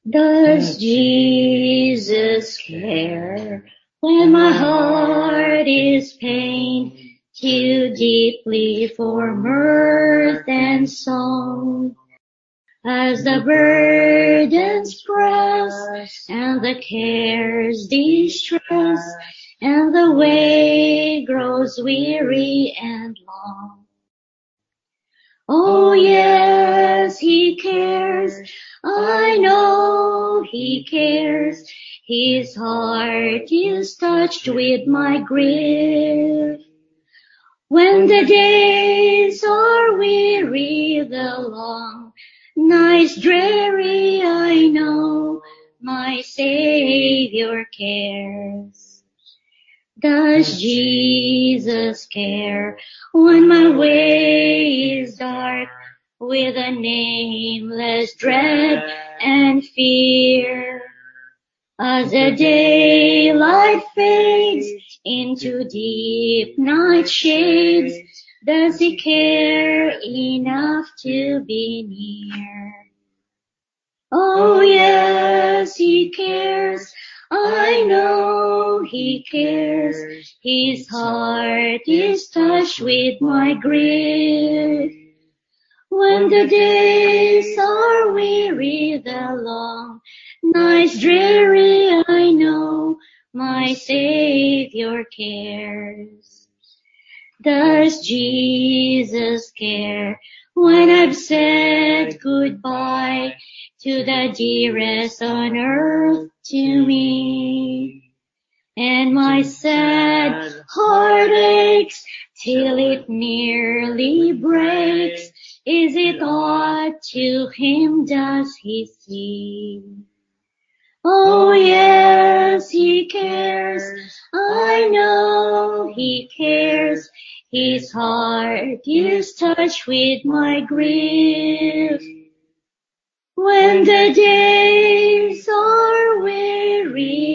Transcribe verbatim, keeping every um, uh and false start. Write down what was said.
Does Jesus care when my heart is pained too deeply for mirth and song? As the burdens press and the cares distress and the way grows weary and long. Oh yes, He cares. I know He cares. His heart is touched with my grief. When the days are weary, the long nights dreary, I know my Savior cares. Does Jesus care when my way is dark with a nameless dread and fear? As the daylight fades into deep night shades, does He care enough to be near? Oh yes, He cares. I know He cares. His heart is touched with my grief. When the days are weary, the long nights dreary, I know my Savior cares. Does Jesus care when I've said goodbye to the dearest on earth to me? And my sad heart aches till it nearly breaks. Is it aught to Him does He see? Oh yes, He cares. I know He cares. His heart is touched with my grief. When the days are weary